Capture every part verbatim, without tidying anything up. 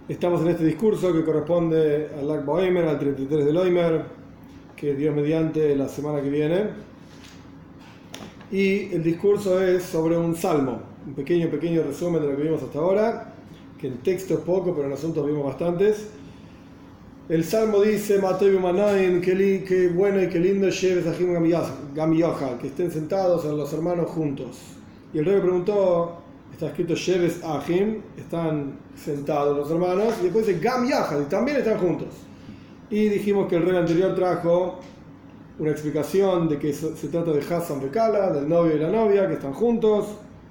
Estamos en este discurso que corresponde al Lag Boimer, al treinta y tres del Oimer, que Dios mediante la semana que viene. Y el discurso es sobre un salmo, un pequeño, pequeño resumen de lo que vimos hasta ahora, que en texto es poco, pero en asuntos vimos bastantes. El salmo dice: Matoy Manaim, qué bueno y qué lindo Sheves Ahim Gamiyoja, que estén sentados los hermanos juntos. Y el rey preguntó, está escrito Sheves Ahim, están sentados los hermanos, y después dice Gam Yahad, y también están juntos. Y dijimos que el rey anterior trajo una explicación de que se trata de Hassan Bekala, del novio y la novia, que están juntos.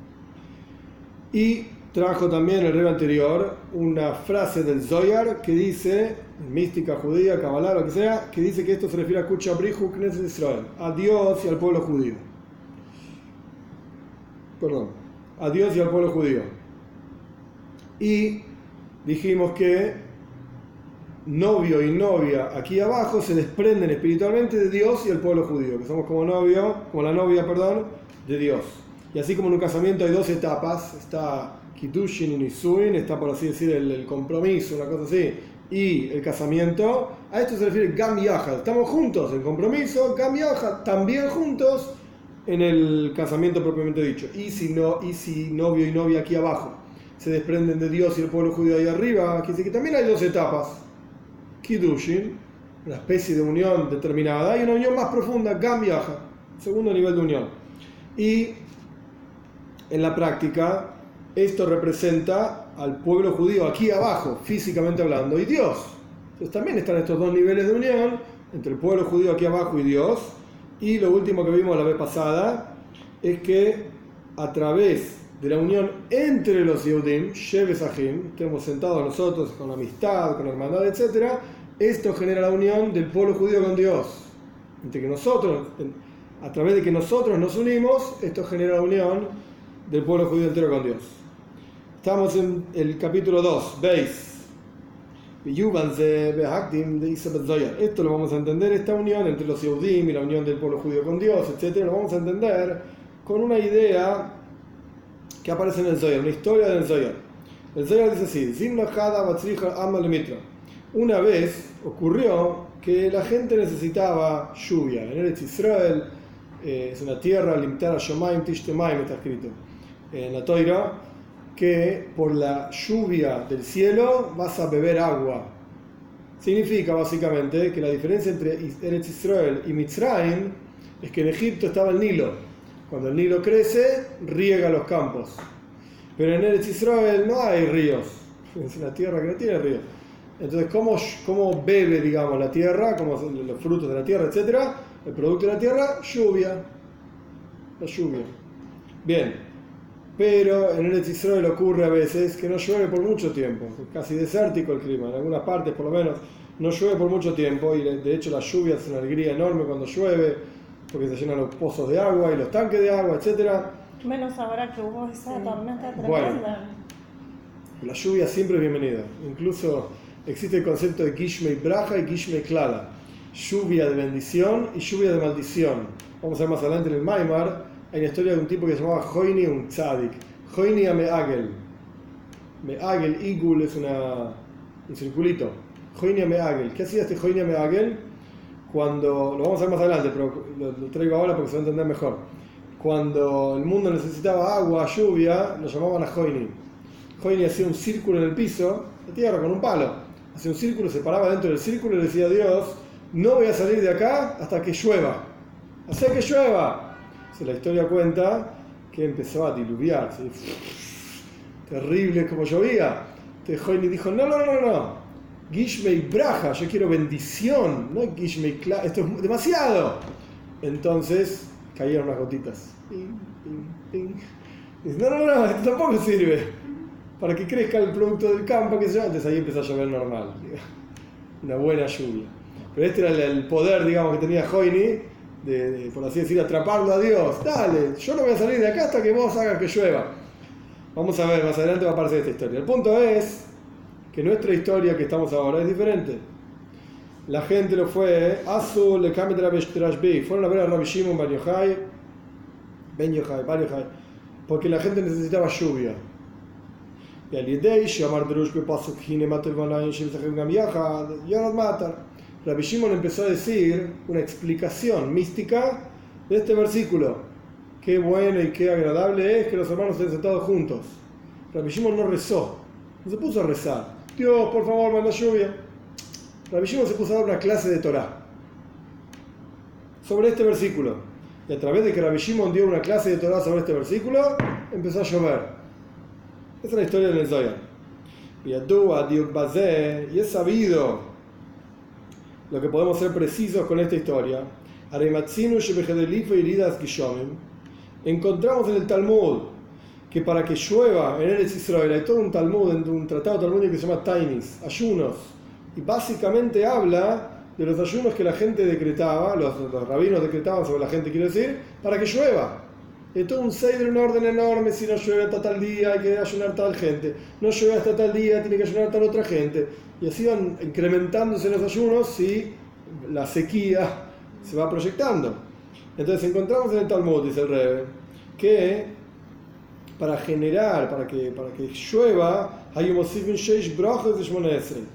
Y trajo también el rey anterior una frase del Zohar que dice, mística judía, cabalá, lo que sea, que dice que esto se refiere a Kucha Brihu Knesset Israel, a Dios y al pueblo judío. Perdón, a Dios y al pueblo judío. Y dijimos que novio y novia aquí abajo se desprenden espiritualmente de Dios y el pueblo judío, que somos como novio, como la novia, perdón, de Dios. Y así como en un casamiento hay dos etapas, está Kiddushin y Nisuin, está por así decir el, el compromiso, una cosa así, y el casamiento, a esto se refiere Gam Yahad, estamos juntos en compromiso, Gam Yahad, también juntos en el casamiento propiamente dicho. Y si, no, y si novio y novia aquí abajo se desprenden de Dios y el pueblo judío ahí arriba, quiere decir que también hay dos etapas. Kiddushin, una especie de unión determinada, y una unión más profunda, Gam Yahad, segundo nivel de unión. Y en la práctica, esto representa al pueblo judío aquí abajo, físicamente hablando, y Dios. Entonces también están estos dos niveles de unión, entre el pueblo judío aquí abajo y Dios. Y lo último que vimos la vez pasada es que a través de la unión entre los Yehudim, Sheves Ahim, estemos sentados nosotros con amistad, con hermandad, etcétera, esto genera la unión del pueblo judío con Dios. Entre que nosotros, a través de que nosotros nos unimos, esto genera la unión del pueblo judío entero con Dios. Estamos en el capítulo dos, veis. Esto lo vamos a entender, esta unión entre los Yehudim y la unión del pueblo judío con Dios, etcétera, lo vamos a entender con una idea que aparece en el Zohar, una historia del Zohar. El Zohar dice así: una vez ocurrió que la gente necesitaba lluvia. En Eretz Israel, eh, es una tierra, Limtar Shomaim Tishtemaim está escrito en la Toira, que por la lluvia del cielo vas a beber agua. Significa básicamente que la diferencia entre Eretz Israel y Mitzrayim es que en Egipto estaba el Nilo. Cuando el Nilo crece, riega los campos. Pero en Eretz Israel no hay ríos. Es una tierra que no tiene ríos. Entonces, ¿cómo, cómo bebe, digamos, la tierra? ¿Cómo los frutos de la tierra, etcétera? El producto de la tierra, lluvia. La lluvia. Bien. Pero en Eretz Israel ocurre a veces que no llueve por mucho tiempo. Es casi desértico el clima. En algunas partes, por lo menos, no llueve por mucho tiempo. Y de hecho, la lluvia es una alegría enorme cuando llueve, porque se llenan los pozos de agua y los tanques de agua, etcétera. Menos ahora que hubo esa tormenta tremenda. Bueno, la lluvia siempre es bienvenida. Incluso existe el concepto de Gishmei Braja y Gishmei Klala. Lluvia de bendición y lluvia de maldición. Vamos a ver más adelante en el Maimar. Hay una historia de un tipo que se llamaba Hoini un Tzadik. Hoini a Meagel. Meagel, Igul es una, un circulito. Hoini a Meagel. ¿Qué hacía este Hoini a Meagel? Cuando, lo vamos a ver más adelante, pero lo, lo traigo ahora porque se va a entender mejor. Cuando el mundo necesitaba agua, lluvia, lo llamaban a Hoini. Hoini hacía un círculo en el piso, de tierra, con un palo. Hacía un círculo, se paraba dentro del círculo y le decía a Dios: no voy a salir de acá hasta que llueva. ¡Hacé que llueva! La historia cuenta que empezó a diluviar, ¿sí? Terrible como llovía. Entonces Hoini dijo: no, no, no, no, Gishmei Braja, yo quiero bendición, no Gishmei Kla, esto es demasiado. Entonces cayeron unas gotitas. Ping, ping, ping. Dice: no, no, no, esto tampoco sirve para que crezca el producto del campo, que se llama. Entonces ahí empezó a llover normal, una buena lluvia. Pero este era el, el poder, digamos, que tenía Hoini. De, de, por así decir, atraparlo a Dios. Dale, yo no voy a salir de acá hasta que vos hagas que llueva. Vamos a ver, más adelante va a aparecer esta historia. El punto es que nuestra historia que estamos ahora es diferente. La gente lo fue, Azul, le cambia de la fueron a ver a Rabbi Shimon Bar Yochai, Ben Yochai, Bar Yochai, porque la gente necesitaba lluvia. Y al Yedei, Shamar Drush Bepasuk Hine Matevanayin Shemsachim Gam Yachad, Yonad Matar. Rabbi Shimon empezó a decir una explicación mística de este versículo. Qué bueno y qué agradable es que los hermanos estén sentados juntos. Rabbi Shimon no rezó, no se puso a rezar. Dios, por favor, manda lluvia. Rabbi Shimon se puso a dar una clase de Torah sobre este versículo. Y a través de que Rabbi Shimon dio una clase de Torah sobre este versículo, empezó a llover. Esa es la historia del Zohar. Y es sabido lo que podemos ser precisos con esta historia. Encontramos en el Talmud que para que llueva en Eretz Israel hay todo un Talmud, un tratado talmúdico que se llama Tainis, ayunos. Y básicamente habla de los ayunos que la gente decretaba, los, los rabinos decretaban sobre la gente, quiero decir, para que llueva. Hay todo un seidr, un orden enorme. Si no llueve hasta tal día hay que ayunar tal gente, no llueve hasta tal día tiene que ayunar tal otra gente, y así van incrementándose los ayunos si la sequía se va proyectando. Entonces encontramos en el Talmud, dice el Rebbe, que para generar, para que, para que llueva, hay un mosifin sheish brachos de Shmona Esrei.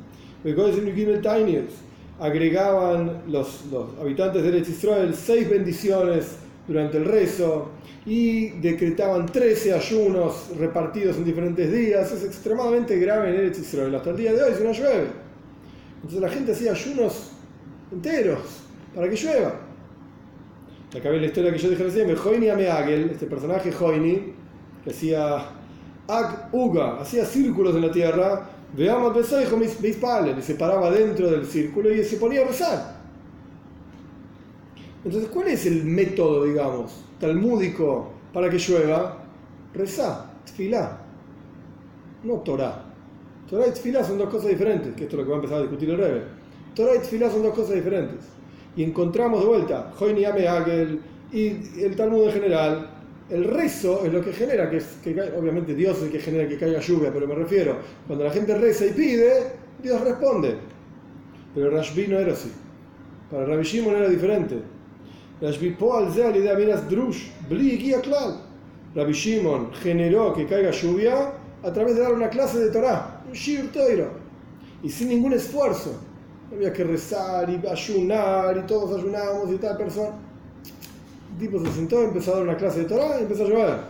Agregaban los, los habitantes de Eretz Israel seis bendiciones durante el rezo y decretaban trece ayunos repartidos en diferentes días. Es extremadamente grave en Eretz Israel hasta el día de hoy si no llueve. Entonces la gente hacía ayunos enteros para que llueva. Acá ve la historia que yo dije recién, Joini Ameagel, este personaje Joini, que hacía Ag Uga, hacía círculos en la tierra, veamos Besoijo mis pales, y se paraba dentro del círculo y se ponía a rezar. Entonces, ¿cuál es el método, digamos, talmúdico para que llueva? Rezá, tfilá, no Torah. Torah y tfilá son dos cosas diferentes, que esto es lo que va a empezar a discutir el Rebbe. Torah y tfilá son dos cosas diferentes. Y encontramos de vuelta, Joini Ameagel y el Talmud en general. El rezo es lo que genera, que, que obviamente Dios es el que genera que caiga lluvia, pero me refiero, cuando la gente reza y pide, Dios responde. Pero Rashbi no era así. Para Rabbi Shimon era diferente. Rashbi poal ze al idea miras drush, bli guía klal. Rabbi Shimon generó que caiga lluvia a través de dar una clase de Torah, un shir toiro, y sin ningún esfuerzo. No había que rezar y ayunar y todos ayunábamos y tal persona. El tipo se sentó, empezó a dar una clase de Torah y empezó a llover.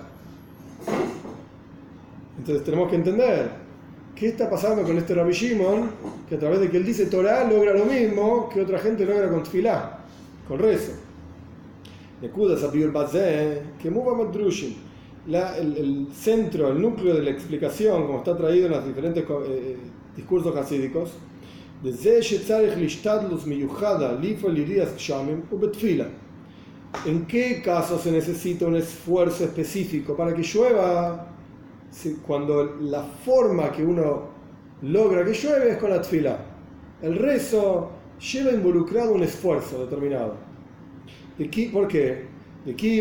Entonces tenemos que entender qué está pasando con este Rabbi Shimon, que a través de que él dice Torah logra lo mismo que otra gente logra con tfilá, con rezo. Nekudas apiur bazé, que muva drushim. El, el centro, el núcleo de la explicación, como está traído en los diferentes eh, discursos hasídicos, desde shetzarich lishtadlus miyuchada lifol yirias kshamim ubetfila. ¿En qué caso se necesita un esfuerzo específico para que llueva? Cuando la forma que uno logra que llueve es con la tfilá. El rezo lleva involucrado un esfuerzo determinado. ¿De qué? ¿Por qué? De aquí,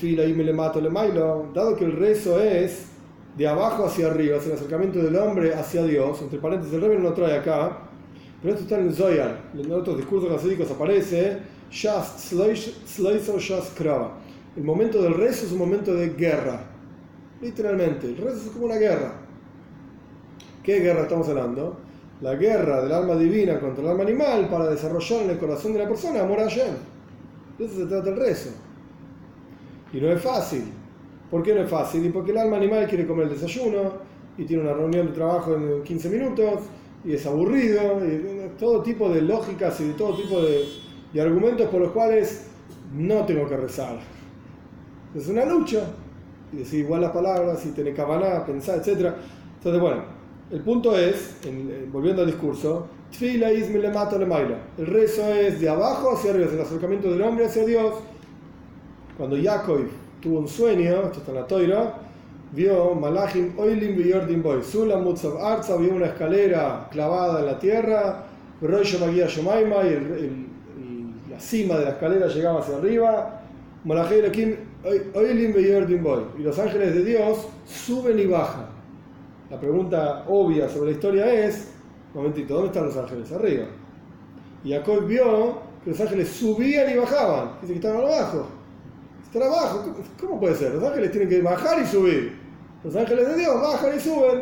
dado que el rezo es de abajo hacia arriba, es el acercamiento del hombre hacia Dios, entre paréntesis, el Rebbe no lo trae acá, pero esto está en el Zohar, en otros discursos hasídicos aparece Shas Sloiso Shas Krava. El momento del rezo es un momento de guerra, literalmente, el rezo es como una guerra. ¿Qué guerra estamos hablando? La guerra del alma divina contra el alma animal para desarrollar en el corazón de la persona amor a Hashem. De eso se trata el rezo. Y no es fácil. ¿Por qué no es fácil? Y porque el alma animal quiere comer el desayuno y tiene una reunión de trabajo en quince minutos y es aburrido, y todo tipo de lógicas y de todo tipo de, de argumentos por los cuales no tengo que rezar. Es una lucha. Y decir igual las palabras y tener kavaná, pensar, etcétera. Entonces, bueno, el punto es, en, volviendo al discurso, tfila ismi le mato le maila. El rezo es de abajo hacia arriba, es el acercamiento del hombre hacia Dios. Cuando Jacob tuvo un sueño, esto está en la Toira, vio Malachim Oilim Vyordim Boy, Sulam Mutzav Arza, vio una escalera clavada en la tierra, Roisho Magia Shomaima, y el, el, el, la cima de la escalera llegaba hacia arriba, Malachim Oilim Vyordim Boy, y los ángeles de Dios suben y bajan. La pregunta obvia sobre la historia es, un momentito, ¿dónde están los ángeles? Arriba. Y Jacob vio que los ángeles subían y bajaban, dice que estaban abajo. Están abajo, ¿cómo puede ser? Los ángeles tienen que bajar y subir. Los ángeles de Dios bajan y suben.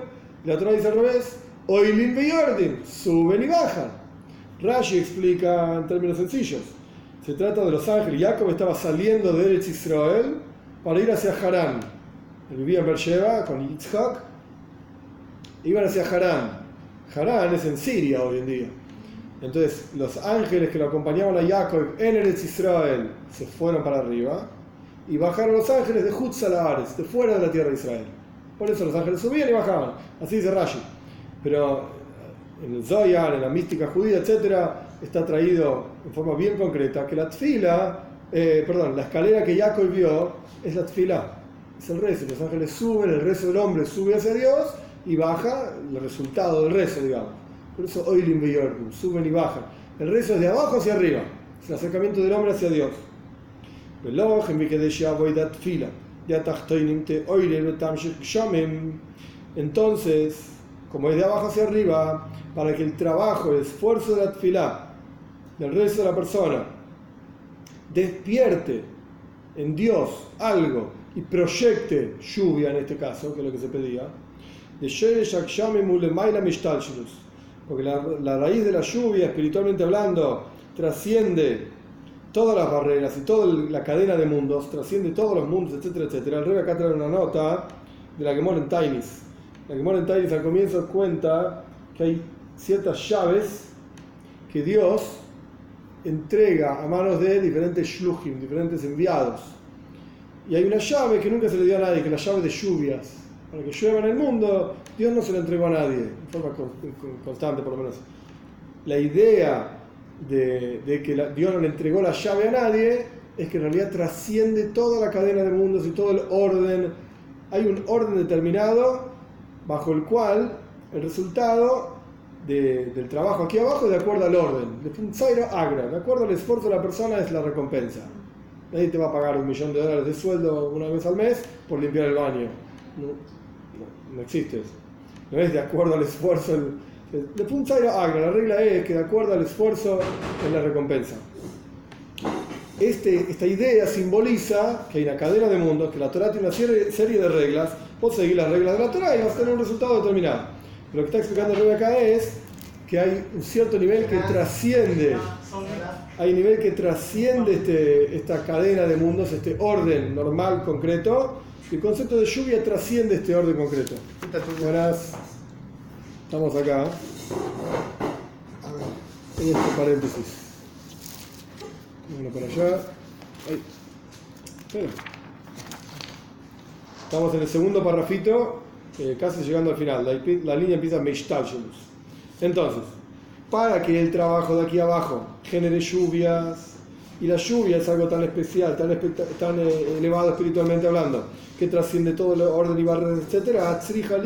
Y la Torah dice al revés, Oilin Beyordin, suben y bajan. Rashi explica en términos sencillos. Se trata de los ángeles. Jacob estaba saliendo de Eretz Israel para ir hacia Harán. Él vivía en Beersheba con Yitzhak. Iban hacia Harán. Harán es en Siria hoy en día. Entonces, los ángeles que lo acompañaban a Jacob en Eretz Israel se fueron para arriba y bajaron los ángeles de Hutzalares, de fuera de la tierra de Israel. Por eso los ángeles subían y bajaban. Así dice Rashi. Pero en el Zohar, en la mística judía, etcétera, está traído en forma bien concreta que la tfila, eh, perdón, la escalera que Jacob vio es la tfila, es el rezo. Los ángeles suben, el rezo del hombre sube hacia Dios y baja el resultado del rezo, digamos. Por eso Oilim Beyordin, suben y bajan. El rezo es de abajo hacia arriba, es el acercamiento del hombre hacia Dios. Entonces, como es de abajo hacia arriba, para que el trabajo, el esfuerzo de la tefilá, del rezo de la persona, despierte en Dios algo y proyecte lluvia en este caso, que es lo que se pedía, porque la, la raíz de la lluvia, espiritualmente hablando, trasciende todas las barreras y toda la cadena de mundos, trasciende todos los mundos, etcétera, etcétera. El rey acá trae una nota de la Gemara en Tainis. La Gemara en Tainis al comienzo cuenta que hay ciertas llaves que Dios entrega a manos de diferentes shluchim, diferentes enviados. Y hay una llave que nunca se le dio a nadie, que es la llave de lluvias. Para que llueva en el mundo, Dios no se la entregó a nadie, en forma constante por lo menos. La idea de, de que la, Dios no le entregó la llave a nadie es que en realidad trasciende toda la cadena de mundos y todo el orden. Hay un orden determinado bajo el cual el resultado de, del trabajo aquí abajo es de acuerdo al orden. De acuerdo al esfuerzo de la persona es la recompensa. Nadie te va a pagar un millón de dólares de sueldo una vez al mes por limpiar el baño. No, no, no existe eso. No es de acuerdo al esfuerzo. El, la regla es que de acuerdo al esfuerzo es la recompensa. Este, esta idea simboliza que hay una cadena de mundos, que la Torah tiene una serie, serie de reglas. Vos seguís las reglas de la Torah y vas a tener un resultado determinado. Pero lo que está explicando el Rebbe acá es que hay un cierto nivel que trasciende, hay un nivel que trasciende este, esta cadena de mundos, este orden normal, concreto. El concepto de lluvia trasciende este orden concreto. Buenas. Estamos acá, en este paréntesis. Uno para allá. Ay. Espera. Estamos en el segundo parrafito, eh, casi llegando al final. La, la línea empieza Meishtalshelus. Entonces, para que el trabajo de aquí abajo genere lluvias, y la lluvia es algo tan especial, tan, tan eh, elevado espiritualmente hablando, que trasciende todo el orden y barreras, etcétera,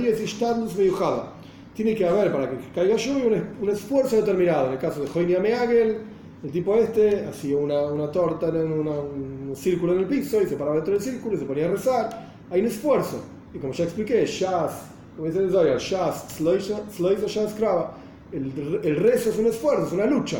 tiene que haber, para que caiga lluvia, un, un esfuerzo determinado. En el caso de Joinia Meagel, el tipo este hacía una, una torta en una, un círculo en el piso y se paraba dentro del círculo y se ponía a rezar. Hay un esfuerzo. Y como ya expliqué, Shas, como dice el Zohar, Shas, Sloisa, Shas, Krava. El, el rezo es un esfuerzo, es una lucha.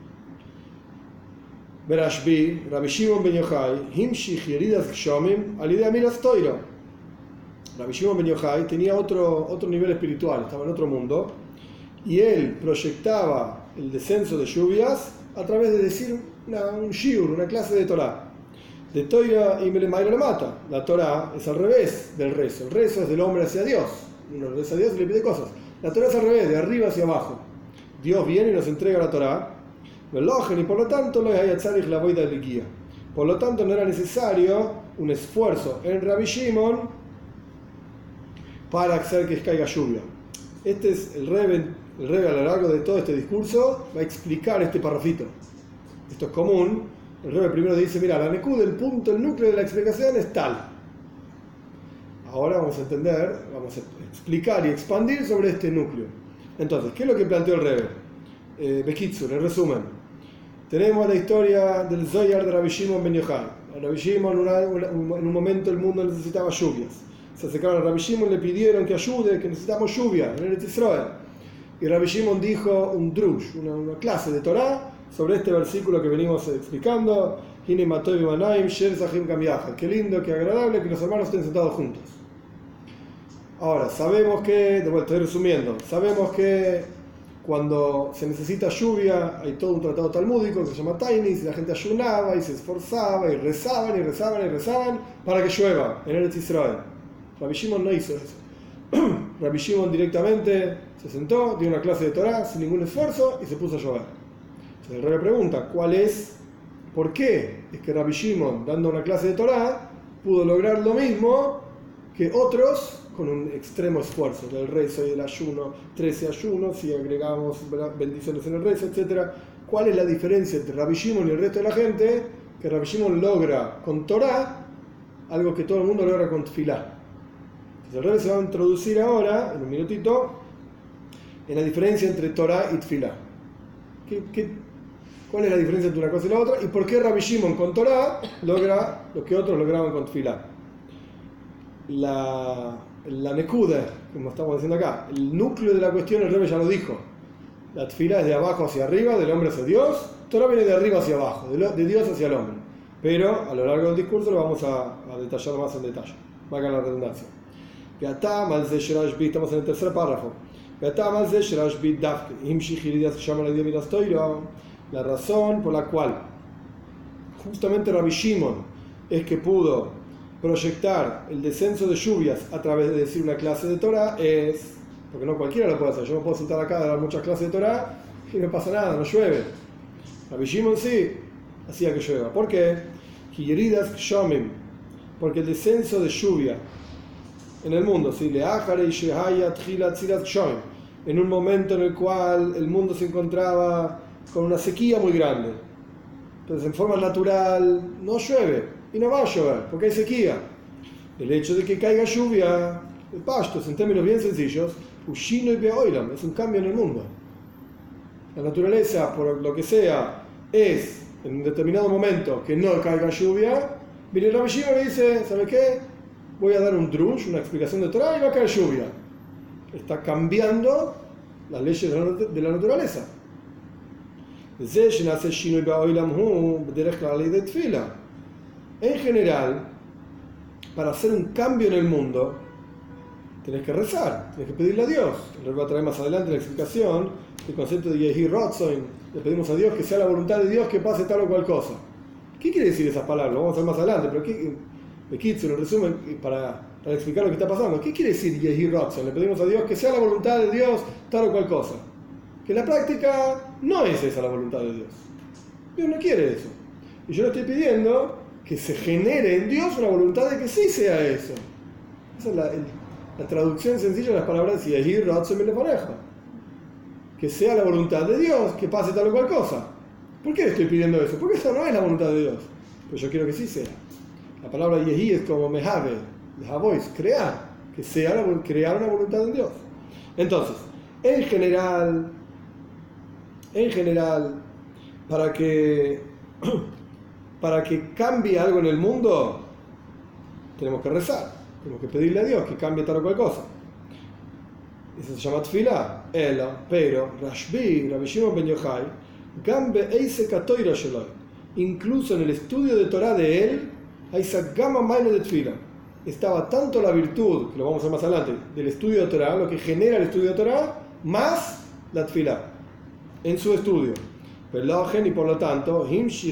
Berashbi, Rabbi Shimon ben Yochai, Himshich Yeridas Gshomim, Alidea Milas Toiro. Rabbi Shimon ben Yochai tenía otro, otro nivel espiritual, estaba en otro mundo, y él proyectaba el descenso de lluvias a través de decir una, un shiur, una clase de Torah. De Toira y Melemaira le mata. La Torah es al revés del rezo. El rezo es del hombre hacia Dios. Uno reza a Dios y le pide cosas. La Torah es al revés, de arriba hacia abajo. Dios viene y nos entrega la Torah. Y por lo tanto, por lo tanto no era necesario un esfuerzo en Rabbi Shimon para hacer que caiga lluvia. Este es el Rebbe, el Rebbe a lo largo de todo este discurso va a explicar este parrafito. Esto es común. El Rebbe primero dice, mira, la Nekud, el punto, el núcleo de la explicación es tal. Ahora vamos a entender, vamos a explicar y expandir sobre este núcleo. Entonces, ¿qué es lo que planteó el Rebbe? Eh, Bekitsur, en resumen, tenemos la historia del Zohar de Rabbi Shimon ben Yochai. Rabbi Shimon, una, una, en un momento el mundo necesitaba lluvias. Se acercaron a Rabbi Shimon y le pidieron que ayude, que necesitamos lluvia en Eretz Israel. Y Rabbi Shimon dijo un drush, una, una clase de Torah sobre este versículo que venimos explicando. Qué lindo, qué agradable que los hermanos estén sentados juntos. Ahora, sabemos que, de vuelta estoy resumiendo, sabemos que cuando se necesita lluvia hay todo un tratado talmúdico que se llama Tainis, y la gente ayunaba y se esforzaba y rezaban y rezaban y rezaban para que llueva en Eretz Israel. Rabbi Shimon no hizo eso. Rabbi Shimon directamente se sentó, dio una clase de Torah sin ningún esfuerzo y se puso a llover. Entonces el Rebbe pregunta, ¿cuál es, por qué es que Rabbi Shimon, dando una clase de Torah, pudo lograr lo mismo que otros con un extremo esfuerzo del rezo y el ayuno, trece ayunos, y agregamos bendiciones en el rezo, etcétera? ¿Cuál es la diferencia entre Rabbi Shimon y el resto de la gente? Que Rabbi Shimon logra con Torah algo que todo el mundo logra con Tfilá. Entonces el Rebbe se va a introducir ahora, en un minutito, en la diferencia entre Torah y Tfilá. ¿Qué, qué, ¿Cuál es la diferencia entre una cosa y la otra? ¿Y por qué Rabbi Shimon con Torah logra lo que otros lograban con Tfilá? La, la Nekuda, como estamos diciendo acá, el núcleo de la cuestión, el Rebbe ya lo dijo. La Tfilá es de abajo hacia arriba, del hombre hacia Dios. Torah viene de arriba hacia abajo, de, lo, de Dios hacia el hombre. Pero a lo largo del discurso lo vamos a, a detallar más en detalle. Valga la redundancia. Estamos en el tercer párrafo. La razón por la cual justamente Rabbi Shimon es que pudo proyectar el descenso de lluvias a través de decir una clase de Torah es, porque no cualquiera lo puede hacer, yo me puedo sentar acá a dar muchas clases de Torah y no pasa nada, no llueve. Rabbi Shimon sí hacía que llueva. ¿Por qué? Porque el descenso de lluvia en el mundo, ¿sí? En un momento en el cual el mundo se encontraba con una sequía muy grande. Entonces, en forma natural, no llueve y no va a llover porque hay sequía. El hecho de que caiga lluvia, el pastos, en términos bien sencillos, es un cambio en el mundo. La naturaleza, por lo que sea, es en un determinado momento que no caiga lluvia. Viene Rabbi Shimon y dice, ¿sabe qué? Voy a dar un drush, una explicación de Torah y va a caer lluvia. Está cambiando las leyes de la naturaleza. En general, para hacer un cambio en el mundo, tenés que rezar, tenés que pedirle a Dios. Les voy a traer más adelante la explicación del concepto de Yehi Rotzoin. Le pedimos a Dios que sea la voluntad de Dios que pase tal o cual cosa. ¿Qué quiere decir esas palabras? Lo vamos a ver más adelante, pero ¿qué? En resumen, para, para explicar lo que está pasando, ¿qué quiere decir Yehi Rotzoin? Le pedimos a Dios que sea la voluntad de Dios tal o cual cosa. Que en la práctica no es esa la voluntad de Dios. Dios no quiere eso. Y yo le estoy pidiendo que se genere en Dios una voluntad de que sí sea eso. Esa es la, el, la traducción sencilla de las palabras de Yehi Rotzoin me le pareja. Que sea la voluntad de Dios que pase tal o cual cosa. ¿Por qué le estoy pidiendo eso? Porque eso no es la voluntad de Dios. Pero yo quiero que sí sea. La palabra Yehi es como mehave, lehavois, crear, que sea la, crear una voluntad en Dios. Entonces, en general, en general, para que para que cambie algo en el mundo, tenemos que rezar, tenemos que pedirle a Dios que cambie tal o cual cosa. Eso se llama tefilá, ela, pero Rashbi, Rabbi Shimon ben Yochai, gambe eise katoira sheloi, incluso en el estudio de Torah de él, hay esa gama maila de tefilá. Estaba tanto la virtud, que lo vamos a ver más adelante, del estudio de Torah, lo que genera el estudio de Torah, más la tefilá, en su estudio. Y por lo tanto,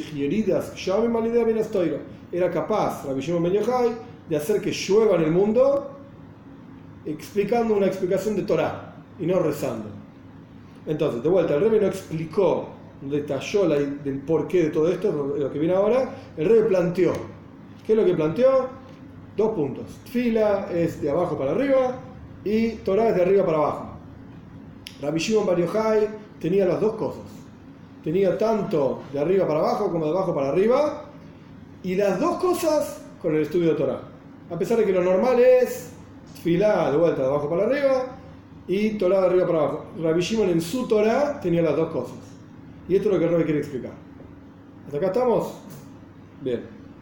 era capaz, Rabbi Shimon ben Yochai, de hacer que llueva en el mundo explicando una explicación de Torah y no rezando. Entonces, de vuelta, el Rebbe no explicó, detalló la, del porqué de todo esto, lo que viene ahora. El Rebbe planteó. ¿Qué es lo que planteó? Dos puntos. Tfila es de abajo para arriba y Torah es de arriba para abajo. Rabbi Shimon bar Yochai tenía las dos cosas. Tenía tanto de arriba para abajo como de abajo para arriba, y las dos cosas con el estudio de Torah. A pesar de que lo normal es Tfilá de vuelta de abajo para arriba y Torah de arriba para abajo. Rabbi Shimon en su Torah tenía las dos cosas. Y esto es lo que el Rebbe quiere explicar. ¿Hasta acá estamos? Bien.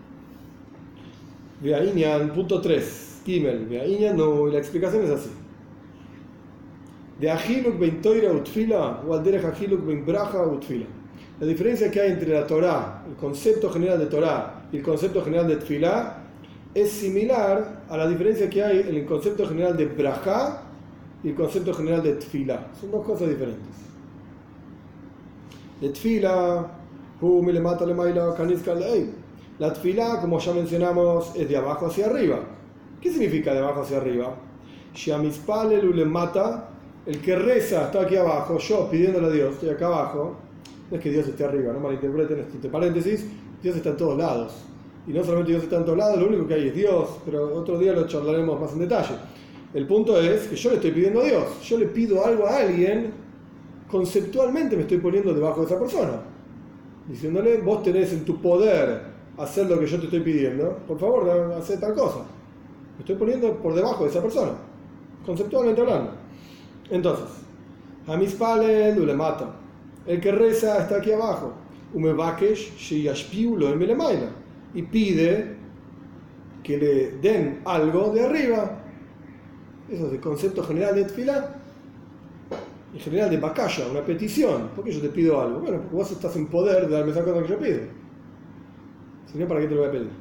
Veainyan, punto tres. Gimel. Veainyan, no, la explicación es así. De Ahiluk ben Toira utfila o al derech Ahiluk ben Braja utfila. La diferencia que hay entre la Torah, el concepto general de Torah y el concepto general de Tfilá, es similar a la diferencia que hay en el concepto general de brajá y el concepto general de tfilá. Son dos cosas diferentes. De tfilá, la tfilá, como ya mencionamos, es de abajo hacia arriba. ¿Qué significa de abajo hacia arriba? Mata, el que reza está aquí abajo, yo pidiéndole a Dios, estoy acá abajo. No es que Dios esté arriba, no malinterpreten este paréntesis, Dios está en todos lados. Y no solamente Dios está en todos lados, lo único que hay es Dios, pero otro día lo charlaremos más en detalle. El punto es que yo le estoy pidiendo a Dios, yo le pido algo a alguien, conceptualmente me estoy poniendo debajo de esa persona, diciéndole, vos tenés en tu poder hacer lo que yo te estoy pidiendo, por favor, haz tal cosa. Me estoy poniendo por debajo de esa persona, conceptualmente hablando. Entonces, Hamispalel ulemata, el que reza está aquí abajo, umebakesh sheyashpiu lo emelemaila, y pide que le den algo de arriba. Eso es el concepto general de tefilá. En general de bakaya, una petición. ¿Por qué yo te pido algo? Bueno, porque vos estás en poder de darme esa cosa que yo pido. Si no, ¿para qué te lo voy a pedir?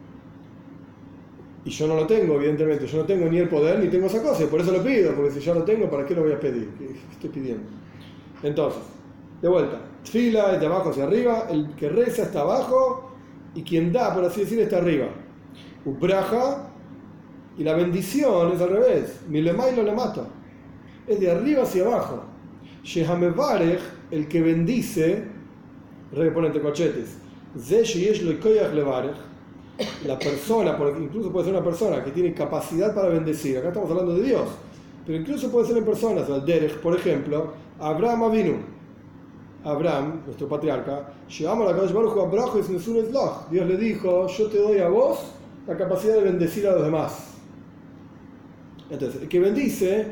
Y yo no lo tengo, evidentemente. Yo no tengo ni el poder ni tengo esa cosa. Y por eso lo pido. Porque si yo lo tengo, ¿para qué lo voy a pedir? ¿Qué estoy pidiendo? Entonces, de vuelta. Tfila es de abajo hacia arriba. El que reza está abajo. Y quien da, por así decir, está arriba. Ubraja. Y la bendición es al revés. Milemailo le mata. Es de arriba hacia abajo. Shehamevarech, el que bendice, repone entre cochetes. La persona, incluso puede ser una persona que tiene capacidad para bendecir. Acá estamos hablando de Dios. Pero incluso puede ser en personas. Al Derech, por ejemplo, Abraham Avinu. Abraham, nuestro patriarca, Dios le dijo, yo te doy a vos la capacidad de bendecir a los demás. Entonces, el que bendice,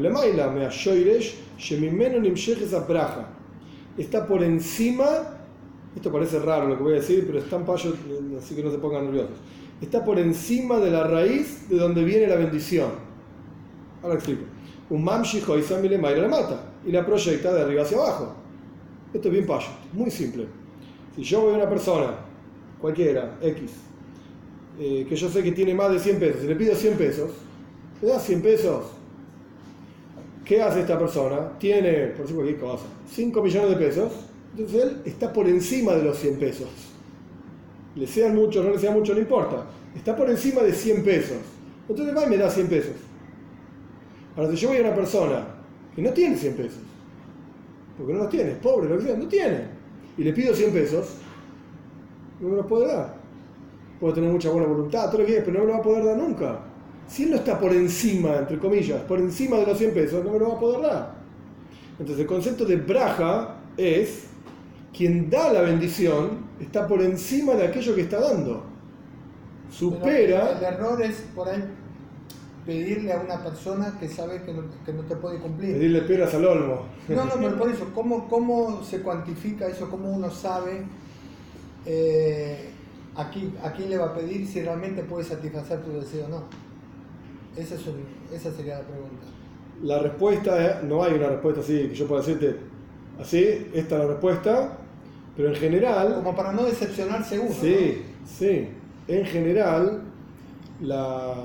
está por encima, esto parece raro lo que voy a decir, pero es tan payo, así que no se pongan nerviosos. Está por encima de la raíz de donde viene la bendición. Ahora explico. Un mamshijo y le mata y la proyecta de arriba hacia abajo. Esto es bien payo, muy simple. Si yo voy a una persona, cualquiera, X, eh, que yo sé que tiene más de cien pesos, y le pido cien pesos, le das cien pesos, ¿qué hace esta persona? Tiene, por decir cualquier cosa, cinco millones de pesos, entonces él está por encima de los cien pesos. Le sean muchos, no le sean muchos, no importa. Está por encima de cien pesos. Entonces va y me da cien pesos. Ahora, si yo voy a una persona que no tiene cien pesos, porque no los tiene, es pobre, lo que sea, no tiene, y le pido cien pesos, no me los puede dar. Puede tener mucha buena voluntad, todo lo que quieras, pero no me lo va a poder dar nunca. Si él no está por encima, entre comillas, por encima de los cien pesos, no me lo va a poder dar. Entonces el concepto de braja es quien da la bendición está por encima de aquello que está dando. Supera. Pero el error es por ahí pedirle a una persona que sabe que no, que no te puede cumplir. Pedirle peras al olmo. No, no, pero por eso, ¿cómo, cómo se cuantifica eso? ¿Cómo uno sabe eh, a, quién, a quién le va a pedir si realmente puede satisfacer tu deseo o no? Esa, es un, esa sería la pregunta. La respuesta es, no hay una respuesta así que yo pueda decirte, así, esta es la respuesta, pero en general... Como para no decepcionarse uno. Sí, ¿no? Sí. En general, la...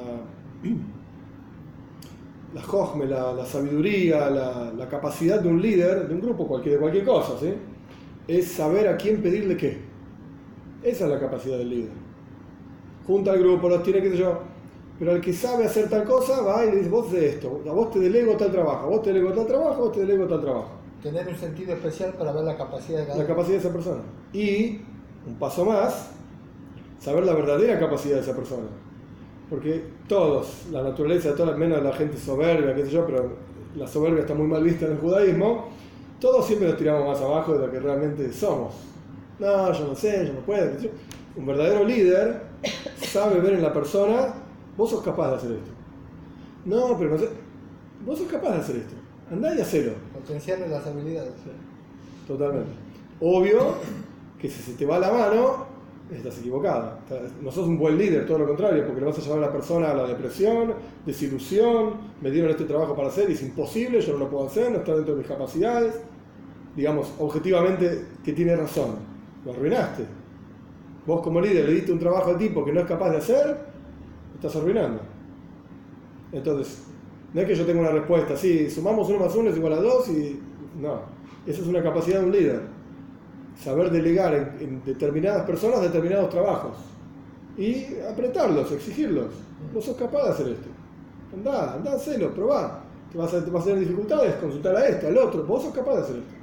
la jojme, la, la sabiduría, la, la capacidad de un líder, de un grupo, cualquier, de cualquier cosa, ¿sí? Es saber a quién pedirle qué. Esa es la capacidad del líder. Junta al grupo, los tiene, qué sé yo. Pero el que sabe hacer tal cosa, va y le dice, vos de esto, a vos te delego tal trabajo, a vos te delego tal trabajo, a vos te delego tal trabajo. Tener un sentido especial para ver la capacidad de cada La capacidad de esa persona. Y, un paso más, saber la verdadera capacidad de esa persona. Porque todos, la naturaleza de todas, menos la gente soberbia, qué sé yo, pero la soberbia está muy mal vista en el judaísmo, todos siempre nos tiramos más abajo de lo que realmente somos. No, yo no sé, yo no puedo. Qué sé yo. Un verdadero líder sabe ver en la persona, vos sos capaz de hacer esto. No, pero no sé, vos sos capaz de hacer esto. Andá y hacelo. Potenciarle las habilidades. Sí, totalmente. Obvio que si se te va la mano, estás equivocado. No sos un buen líder, todo lo contrario, porque le vas a llevar a la persona a la depresión, desilusión, me dieron este trabajo para hacer y es imposible, yo no lo puedo hacer, no está dentro de mis capacidades. Digamos, objetivamente, que tiene razón. Lo arruinaste. Vos como líder le diste un trabajo al tipo que no es capaz de hacer, estás arruinando. Entonces, no es que yo tenga una respuesta, sí, sumamos uno más uno es igual a dos y... No, esa es una capacidad de un líder. Saber delegar en, en determinadas personas determinados trabajos. Y apretarlos, exigirlos. No sos capaz de hacer esto. Andá, andá, hacelo, probá. Te vas a, te vas a tener dificultades, consultar a este, al otro. Vos sos capaz de hacer esto.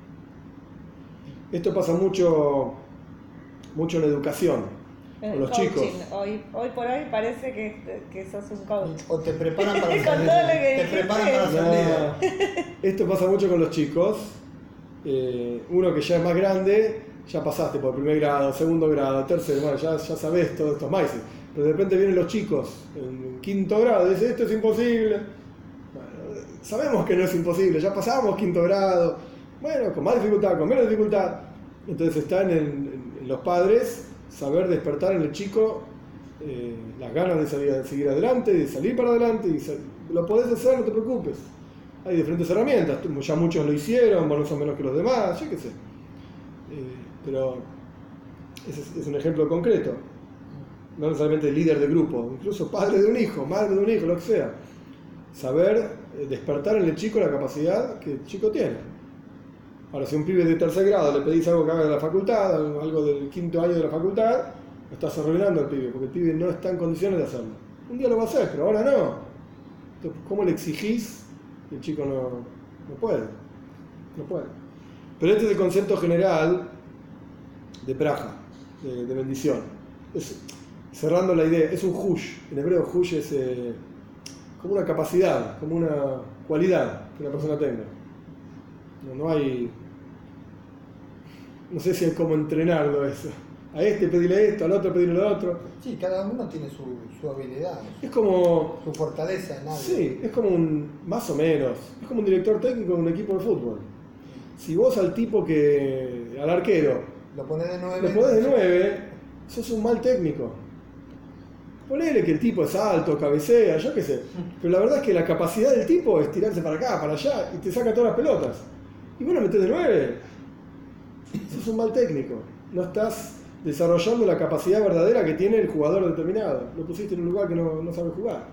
Esto pasa mucho, mucho en educación. El Con los coaching. chicos. Hoy, hoy por hoy parece que, que sos un coach. O te preparan para Con ser todo lo que líder. Te dijiste. preparan para ser líder. No, esto pasa mucho con los chicos. Eh, uno que ya es más grande, ya pasaste por primer grado, segundo grado, tercero, bueno, ya, ya sabés todos estos maices. Pero de repente vienen los chicos en quinto grado y dicen, esto es imposible. Bueno, sabemos que no es imposible, ya pasamos quinto grado. Bueno, con más dificultad, con menos dificultad. Entonces está en, el, en los padres saber despertar en el chico eh, las ganas de, salir, de seguir adelante, de salir para adelante. Y sal, lo podés hacer, no te preocupes. Hay diferentes herramientas, ya muchos lo hicieron, bueno, son menos que los demás, yo qué sé. Eh, pero ese es, es un ejemplo concreto. No necesariamente líder de grupo, incluso padre de un hijo, madre de un hijo, lo que sea. Saber eh, despertar en el chico la capacidad que el chico tiene. Ahora, si a un pibe de tercer grado le pedís algo que haga de la facultad, algo del quinto año de la facultad, lo estás arruinando al pibe, porque el pibe no está en condiciones de hacerlo. Un día lo va a hacer, pero ahora no. Entonces, ¿cómo le exigís? El chico no, no puede, no puede. Pero este es el concepto general de braja, de, de bendición. Es, cerrando la idea, es un hush. En hebreo hush es eh, como una capacidad, como una cualidad que una persona tenga. No, no hay, no sé si hay cómo entrenarlo eso. A este pedirle esto, al otro pedirle lo otro. Sí, cada uno tiene su, su habilidad, Es como... su fortaleza en algo. Sí, es como un, más o menos, es como un director técnico de un equipo de fútbol. Si vos al tipo que, al arquero, Lo pones de nueve. lo ponés de nueve, sos un mal técnico. Ponele que el tipo es alto, cabecea, yo qué sé. Pero la verdad es que la capacidad del tipo es tirarse para acá, para allá, y te saca todas las pelotas. Y vos lo metés de nueve, sos un mal técnico. No estás desarrollando la capacidad verdadera que tiene el jugador determinado. Lo pusiste en un lugar que no, no sabe jugar.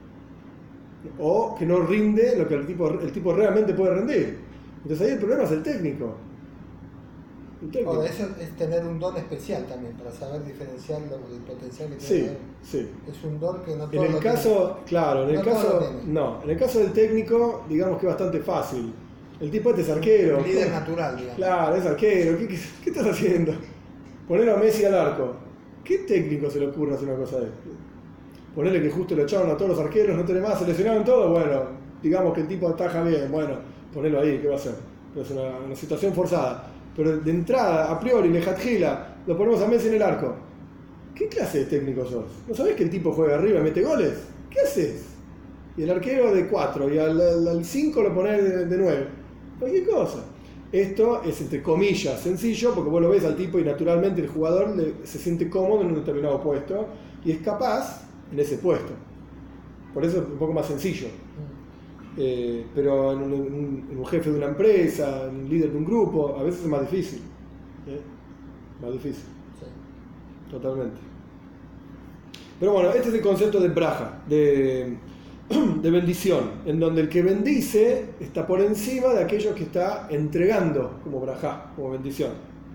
O que no rinde lo que el tipo, el tipo realmente puede rendir. Entonces ahí el problema es el técnico. El técnico. Ahora, eso es tener un don especial también, para saber diferenciar lo, el potencial que tiene. Sí, él. sí. Es un don que no En todos el lo caso, tienen. claro, en el No todos caso, lo tienen. no, en el caso del técnico, digamos que es bastante fácil. El tipo este es arquero. Un líder ¿cómo? natural, digamos. Claro, es arquero. ¿Qué, qué, qué estás haciendo? Poner a Messi al arco. ¿Qué técnico se le ocurre hacer una cosa de esto? Ponerle que justo lo echaron a todos los arqueros, no tiene más, se lesionaron todos, bueno, digamos que el tipo ataja bien, bueno, ponelo ahí, ¿qué va a hacer? Es una, una situación forzada. Pero de entrada, a priori, lejatjila, lo ponemos a Messi en el arco. ¿Qué clase de técnico sos? ¿No sabés que el tipo juega arriba y mete goles? ¿Qué haces? Y el arquero de cuatro, y al cinco lo ponés de, de nueve. Cualquier cosa. Esto es, entre comillas, sencillo, porque vos lo ves al tipo y naturalmente el jugador le, se siente cómodo en un determinado puesto y es capaz en ese puesto. Por eso es un poco más sencillo. Eh, pero en un, en un jefe de una empresa, en un líder de un grupo, a veces es más difícil. ¿eh? Más difícil. Sí. Totalmente. Pero bueno, este es el concepto de braja, de, de bendición, en donde el que bendice está por encima de aquellos que está entregando como braja, como bendición.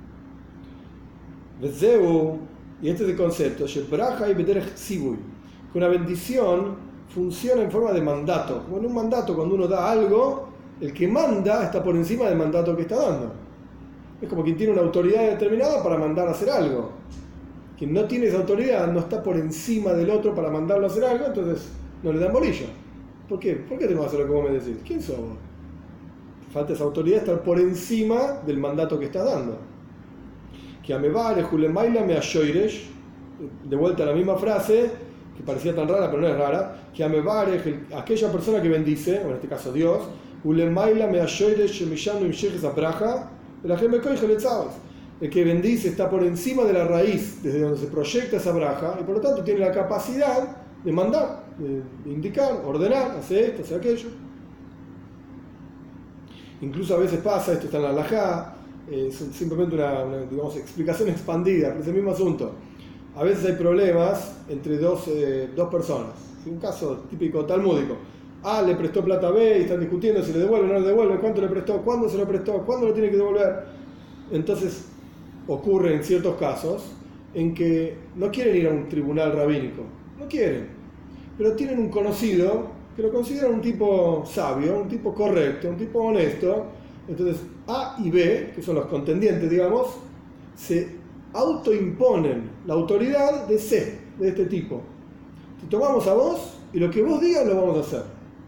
Vezeu, y este es el concepto, braja y bederech tzivui, que una bendición funciona en forma de mandato. Como en un mandato, cuando uno da algo, el que manda está por encima del mandato que está dando. Es como quien tiene una autoridad determinada para mandar a hacer algo. Quien no tiene esa autoridad no está por encima del otro para mandarlo a hacer algo, entonces no le dan bolilla. ¿Por qué? ¿Por qué tengo que hacer lo que vos me decís? ¿Quién sos vos? Falta esa autoridad, estar por encima del mandato que estás dando. Que amevare, julemaila me ashoiresh, de vuelta a la misma frase, que parecía tan rara, pero no es rara, que amevare, aquella persona que bendice, o en este caso Dios, julemaila me ashoiresh, shemishanu imsheches abraja, la gemekoy geletzavas. El que bendice está por encima de la raíz, desde donde se proyecta esa braja, y por lo tanto tiene la capacidad de mandar, de, de indicar, ordenar, hacer esto, hacer aquello. Incluso a veces pasa, esto está en la halajá, es simplemente una, una digamos, explicación expandida, pero es el mismo asunto. a veces hay problemas entre dos, eh, dos personas. Un caso típico talmúdico. A le prestó plata a B y están discutiendo si le devuelve o no le devuelve, cuánto le prestó, cuándo se lo prestó, cuándo lo tiene que devolver. Entonces ocurre en ciertos casos en que no quieren ir a un tribunal rabínico, no quieren, pero tienen un conocido que lo consideran un tipo sabio, un tipo correcto, un tipo honesto. Entonces A y B, que son los contendientes, digamos, se autoimponen la autoridad de C, de este tipo. Te tomamos a vos y lo que vos digas lo vamos a hacer.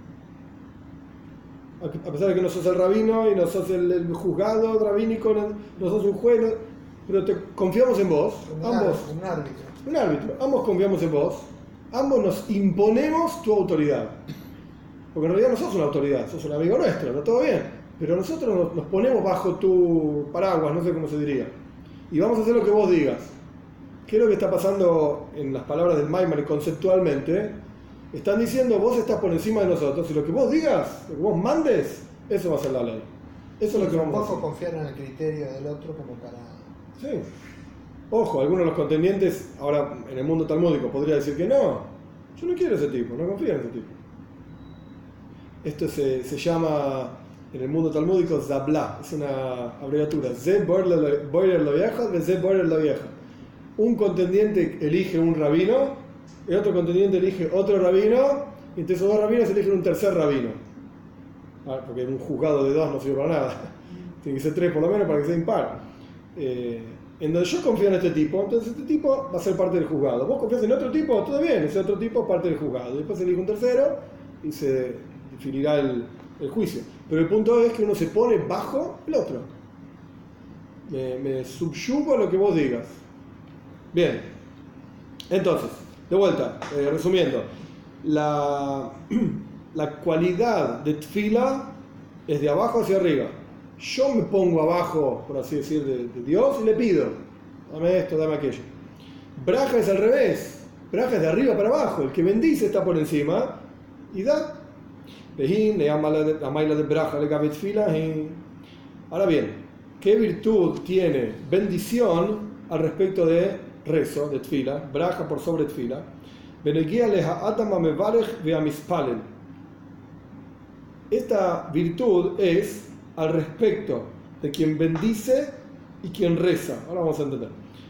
A pesar de que no sos el rabino y no sos el, el juzgado rabínico, no, no sos un juez, no, pero te confiamos en vos. Un ambos, árbitro, un árbitro. Un árbitro. Ambos confiamos en vos. Ambos nos imponemos tu autoridad. Porque en realidad no sos una autoridad, sos un amigo nuestro, ¿no? Todo bien. Pero nosotros nos, nos ponemos bajo tu paraguas, no sé cómo se diría. Y vamos a hacer lo que vos digas. ¿Qué es lo que está pasando en las palabras del Maimar conceptualmente? Están diciendo, vos estás por encima de nosotros y lo que vos digas, lo que vos mandes, eso va a ser la ley. Eso es lo que vamos a hacer. Un poco confiar en el criterio del otro como para... Sí. Ojo, algunos de los contendientes, ahora en el mundo talmúdico, podría decir que no. Yo no quiero ese tipo, no confío en ese tipo. Esto se, se llama, en el mundo talmúdico, Zabla. Es una abreviatura. Ze boiler lo vieja, de Ze boiler lo vieja. Un contendiente elige un rabino, el otro contendiente elige otro rabino, y entre esos dos rabinos eligen un tercer rabino. Ah, porque un juzgado de dos no sirve para nada. Tiene que ser tres por lo menos para que sea impar. Eh, en donde yo confío en este tipo, entonces este tipo va a ser parte del juzgado. Vos confías en otro tipo, todo bien, ese otro tipo es parte del juzgado. Después se elige un tercero y se definirá el, el juicio. Pero el punto es que uno se pone bajo el otro. Me, me subyugo a lo que vos digas. Bien, entonces, de vuelta, eh, resumiendo, la, la cualidad de tfila es de abajo hacia arriba. Yo me pongo abajo, por así decir, de, de Dios y le pido, dame esto, dame aquello. Braja es al revés, braja es de arriba para abajo, el que bendice está por encima y da. Ahora bien, ¿qué virtud tiene bendición al respecto de rezo, de tfila, braja por sobre tfila? Esta virtud es al respecto de quien bendice y quien reza. Ahora vamos a entender.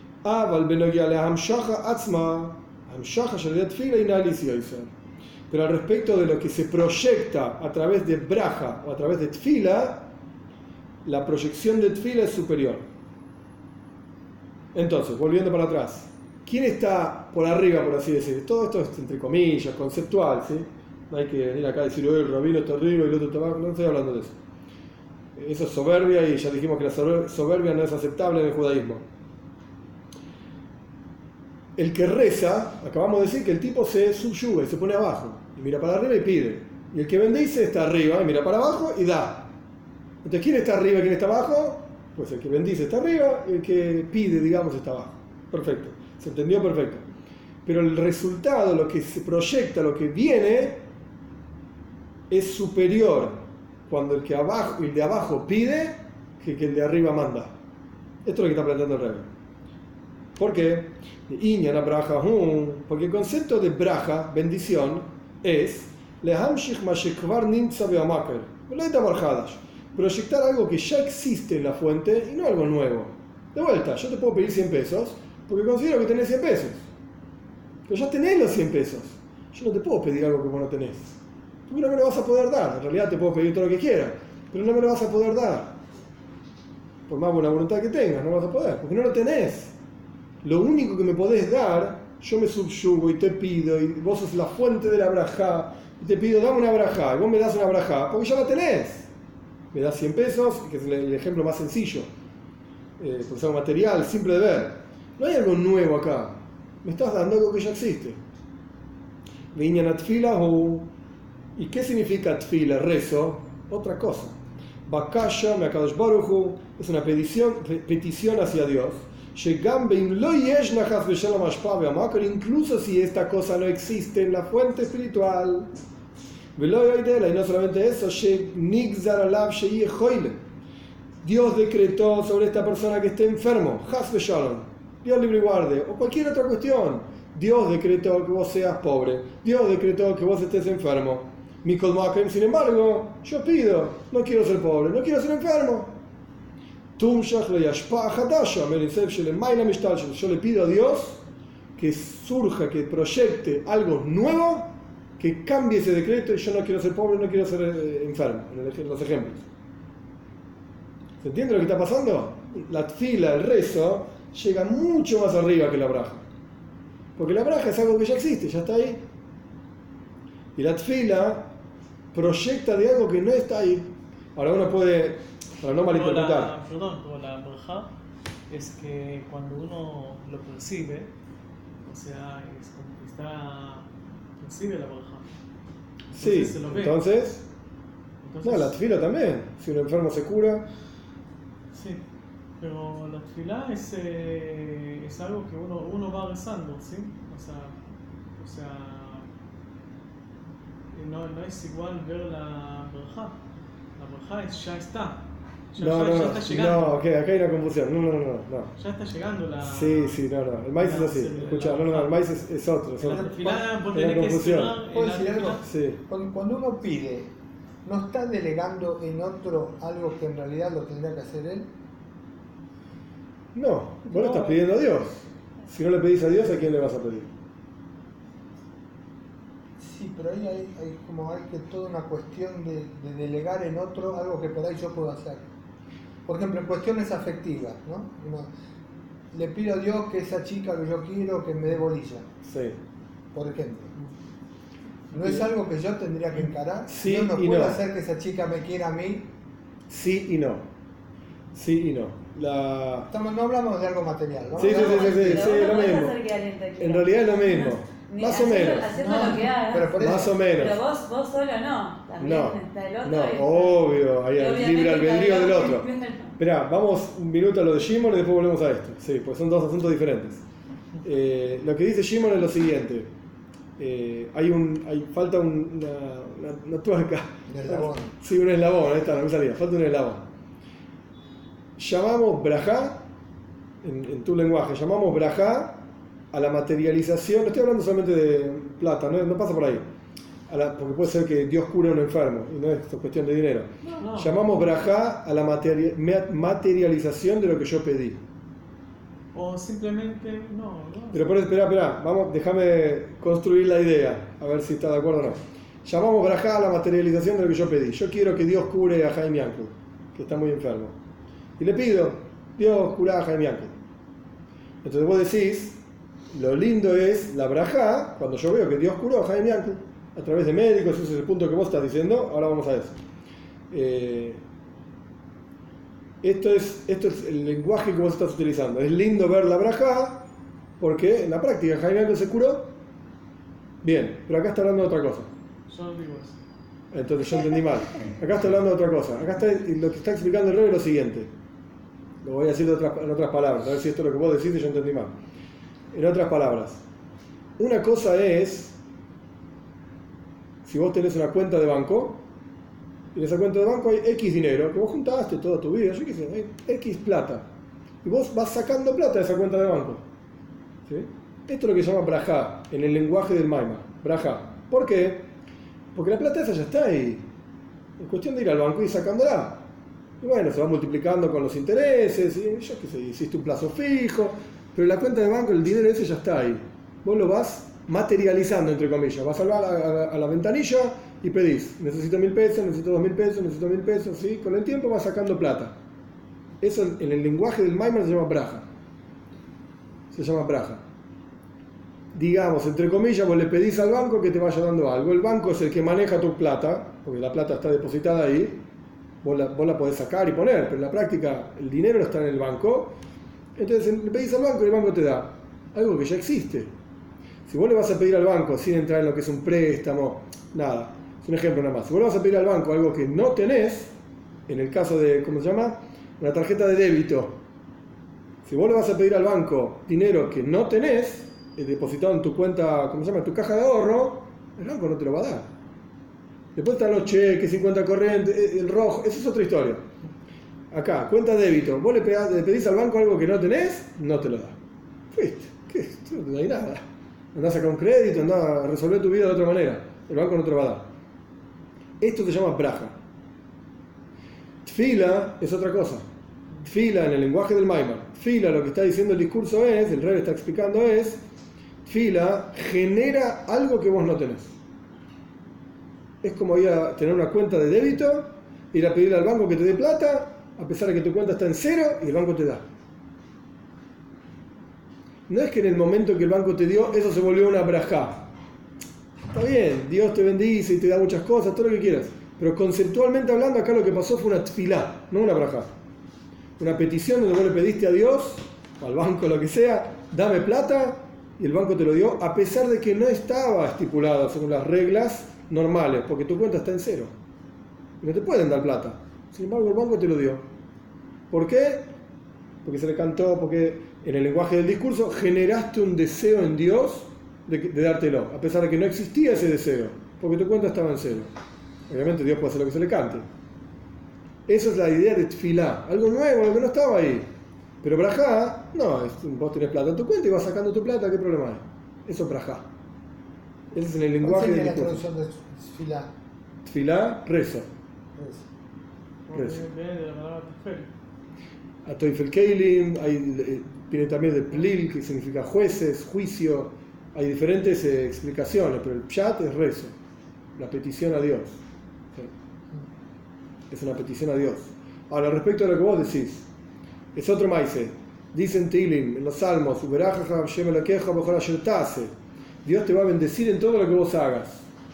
Pero al respecto de lo que se proyecta a través de braja o a través de tfila, la proyección de tfila es superior. Entonces, volviendo para atrás, ¿quién está por arriba, por así decir? Todo esto es entre comillas, conceptual, ¿sí? No hay que venir acá a decir, el rabino está arriba y el otro está abajo, no estoy hablando de eso. Eso es soberbia y ya dijimos que la soberbia no es aceptable en el judaísmo. El que reza, acabamos de decir que el tipo se subyuga y se pone abajo, y mira para arriba y pide. Y el que bendice está arriba y mira para abajo y da. Entonces, ¿quién está arriba y quién está abajo? Pues el que bendice está arriba y el que pide, digamos, está abajo. Perfecto. ¿Se entendió? Perfecto. Pero el resultado, lo que se proyecta, lo que viene, es superior cuando el, que abajo, el de abajo pide que, que el de arriba manda. Esto es lo que está planteando el Rebbe. ¿Por qué? Porque el concepto de braja, bendición, es proyectar algo que ya existe en la fuente y no algo nuevo. De vuelta, yo te puedo pedir cien pesos porque considero que tenés cien pesos. Pero ya tenés los cien pesos. Yo no te puedo pedir algo que vos no tenés. Porque no me lo vas a poder dar. En realidad te puedo pedir todo lo que quieras, pero no me lo vas a poder dar. Por más buena voluntad que tengas, no vas a poder, porque no lo tenés. Lo único que me podés dar, yo me subyugo y te pido, y vos sos la fuente de la brajá, y te pido, dame una brajá, y vos me das una brajá, porque ya la tenés. Me das cien pesos, que es el ejemplo más sencillo, eh, porque es algo material, simple de ver. No hay algo nuevo acá, me estás dando algo que ya existe. Viñan tfila, ¿y qué significa tfila? Rezo, otra cosa. Bakasha, Meakadosh Baruch Hu, es una petición, petición hacia Dios. Incluso si esta cosa no existe en la fuente espiritual. Y no solamente eso, Dios decretó sobre esta persona que esté enfermo, Dios libre y guarde, o cualquier otra cuestión. Dios decretó que vos seas pobre, Dios decretó que vos estés enfermo. Mikol Moakem, sin embargo, yo pido, no quiero ser pobre, no quiero ser enfermo. Yo le pido a Dios que surja, que proyecte algo nuevo, que cambie ese decreto y yo no quiero ser pobre, no quiero ser eh, enfermo, en los ejemplos. ¿Se entiende lo que está pasando? La tfila, el rezo, llega mucho más arriba que la braja. Porque la braja es algo que ya existe, ya está ahí. Y la tfila proyecta de algo que no está ahí. Ahora uno puede, para no malinterpretar. La, perdón, pero la braja es que cuando uno lo percibe, o sea, es como que está, percibe la braja. Sí, se lo ve. Entonces, entonces, no, la tfila también. Si un enfermo se cura. Sí, pero la tfilá es, eh, es algo que uno, uno va rezando, ¿sí? O sea, o sea no, no es igual ver la braja. La braja es, ya está. Ya, no, ya, no, ya está llegando. no, okay, acá hay una confusión. No, no, no, no. Ya está llegando la. Sí, sí, no, no. El maíz es así. Escucha, no, no, el maíz es, es otro. Es la otro. tfilá, vos tenés tenés que confusión. ¿Puedo decir algo? Sí. Cuando uno pide, ¿no está delegando en otro algo que en realidad lo tendría que hacer él? No, vos no, le estás pidiendo a Dios. Si no le pedís a Dios, ¿a quién le vas a pedir? Sí, pero ahí hay, hay como hay que toda una cuestión de, de delegar en otro algo que por ahí yo puedo hacer. Por ejemplo, en cuestiones afectivas, ¿no? Uno, le pido a Dios que esa chica que yo quiero que me dé bolilla. Sí. Por ejemplo. ¿No es algo que yo tendría que encarar? Sí, Dios no y puede no. hacer que esa chica me quiera a mí. Sí y no. Sí y no. La... Estamos, no hablamos de algo material, ¿no? Sí, sí, sí, sí, sí, sí, Pero lo vos no podés mismo. hacer que alguien te quiera. En realidad es lo mismo. Ni Más o haciendo- menos. Haciendo No, lo que hagas. pero por eso- Más o menos. Pero vos, vos solo no. También No, está el otro. no, y está- obvio, hay y el obviamente libre está albedrío el del otro. otro. Esperá, vamos un minuto a lo de Shimon y después volvemos a esto. Sí, pues son dos asuntos diferentes. Eh, lo que dice Shimon es lo siguiente. Eh, hay un, hay, falta un, una, una, una tuerca. Un eslabón. Sí, un eslabón, ahí está, no me salía, falta un eslabón. Llamamos brajá, en, en tu lenguaje, llamamos brajá a la materialización, no estoy hablando solamente de plata, no, no pasa por ahí, a la, porque puede ser que Dios cure a un enfermo, y no es cuestión de dinero. No, no. Llamamos brajá a la materi- materialización de lo que yo pedí. O simplemente, no, no. Pero por eso, espera, espera, vamos, déjame construir la idea, a ver si está de acuerdo o no. Llamamos brajá a la materialización de lo que yo pedí. Yo quiero que Dios cure a Jaime Yankel, que está muy enfermo. Y le pido, Dios cura a Jaime Yankel. Entonces vos decís, lo lindo es la brajá, cuando yo veo que Dios curó a Jaime Yankel, a través de médicos, ese es el punto que vos estás diciendo, ahora vamos a eso. Eh, Esto es, esto es el lenguaje que vos estás utilizando. Es lindo ver la brajá, porque en la práctica Jaime Yankel se curó. Bien, pero acá está hablando de otra cosa. Yo no digo eso. Entonces yo entendí mal. Acá está hablando de otra cosa. Acá está, lo que está explicando el rey es lo siguiente. Lo voy a decir de otras, en otras palabras, a ver si esto es lo que vos decís y yo entendí mal. En otras palabras, una cosa es, si vos tenés una cuenta de banco, y en esa cuenta de banco hay X dinero, que vos juntaste toda tu vida, yo qué sé, hay X plata. Y vos vas sacando plata de esa cuenta de banco. ¿Sí? Esto es lo que se llama brajá, en el lenguaje del Maimar. Brajá. ¿Por qué? Porque la plata esa ya está ahí. Es cuestión de ir al banco y sacándola. Y bueno, se va multiplicando con los intereses, y yo qué sé, hiciste un plazo fijo, pero la cuenta de banco, el dinero ese ya está ahí. Vos lo vas materializando, entre comillas. Vas a la, a la, a la ventanilla y pedís, necesito mil pesos, necesito dos mil pesos, necesito mil pesos, ¿sí? Con el tiempo vas sacando plata. Eso en el lenguaje del Maimar se llama braja. Se llama braja. Digamos, entre comillas, vos le pedís al banco que te vaya dando algo. El banco es el que maneja tu plata, porque la plata está depositada ahí. Vos la, vos la podés sacar y poner, pero en la práctica el dinero está en el banco. Entonces le pedís al banco y el banco te da algo que ya existe. Si vos le vas a pedir al banco sin entrar en lo que es un préstamo, nada, es un ejemplo nada más. Si vos le vas a pedir al banco algo que no tenés, en el caso de, ¿cómo se llama? Una tarjeta de débito. Si vos le vas a pedir al banco dinero que no tenés, depositado en tu cuenta, ¿cómo se llama? Tu caja de ahorro, el banco no te lo va a dar. Después están los cheques, cincuenta corrientes, el rojo, esa es otra historia. Acá, cuenta débito, vos le, pegás, le pedís al banco algo que no tenés, no te lo da. fuiste, ¿qué? No hay nada. Andá a sacar un crédito, andá a resolver tu vida de otra manera. El banco no te lo va a dar. Esto se llama braja. Tfila es otra cosa. Tfila en el lenguaje del Maimar. Tfila, lo que está diciendo el discurso es, el Rebbe está explicando es, Tfila genera algo que vos no tenés. Es como ir a tener una cuenta de débito, ir a pedirle al banco que te dé plata, a pesar de que tu cuenta está en cero y el banco te da. No es que en el momento que el banco te dio, eso se volvió una brajá. Está bien, Dios te bendice y te da muchas cosas, todo lo que quieras. Pero conceptualmente hablando, acá lo que pasó fue una tfilá, no una brajá. Una petición donde vos le pediste a Dios, o al banco, lo que sea, dame plata, y el banco te lo dio, a pesar de que no estaba estipulado según las reglas normales, porque tu cuenta está en cero. Y no te pueden dar plata. Sin embargo, el banco te lo dio. ¿Por qué? Porque se le cantó, porque en el lenguaje del discurso generaste un deseo en Dios de, de dártelo, a pesar de que no existía ese deseo, porque tu cuenta estaba en cero. Obviamente Dios puede hacer lo que se le cante. Esa es la idea de tfilá, algo nuevo, algo que no estaba ahí. Pero brajá, no, es, vos tenés plata en tu cuenta y vas sacando tu plata, ¿qué problema hay? Eso es brajá. Ese es en el lenguaje del discurso. ¿Cuál sería la traducción de tfilá? Tfilá, rezo. Rezo. Viene de la palabra tefel. A Toifel Keilim, hay, viene también de Plil, que significa jueces, juicio. Hay diferentes eh, explicaciones, pero el pshat es rezo, la petición a Dios. ¿Sí? Es una petición a Dios. Ahora, respecto a lo que vos decís, es otro maíz. Dicen Tilim en los Salmos: Dios te va a bendecir en todo lo que vos hagas.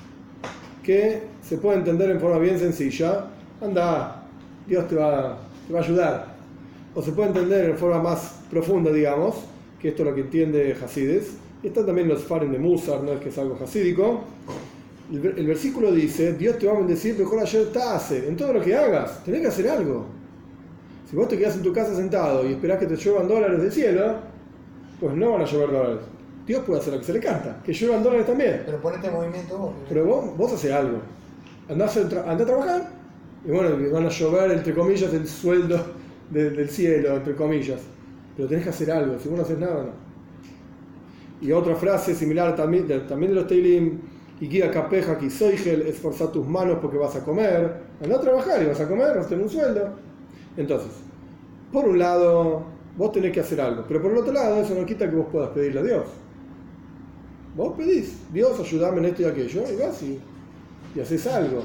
Que se puede entender en forma bien sencilla: anda, Dios te va, te va a ayudar. O se puede entender en forma más profunda, digamos, que esto es lo que entiende Hasides. Y están también los farim de Musar, no es que es algo hasídico. El, el versículo dice: Dios te va a bendecir mejor ayer hace en todo lo que hagas. Tenés que hacer algo. Si vos te quedás en tu casa sentado y esperás que te lluevan dólares del cielo, pues no van a llover dólares. Dios puede hacer lo que se le canta, que lluevan dólares también. Pero ponete en movimiento vos. Pero vos, vos haces algo. Andá a, tra andá a trabajar y bueno, van a llover, entre comillas, el sueldo de, del cielo, entre comillas. Pero tenés que hacer algo. Si vos no haces nada, no. Y otra frase similar también de, también de los Teilim: y guía capeja que soigel, esforzá tus manos porque vas a comer. Andá a trabajar y vas a comer, vas a tener un sueldo. Entonces, por un lado, vos tenés que hacer algo, pero por el otro lado, eso no quita que vos puedas pedirle a Dios. Vos pedís: Dios, ayúdame en esto y aquello, y vas y, y haces algo.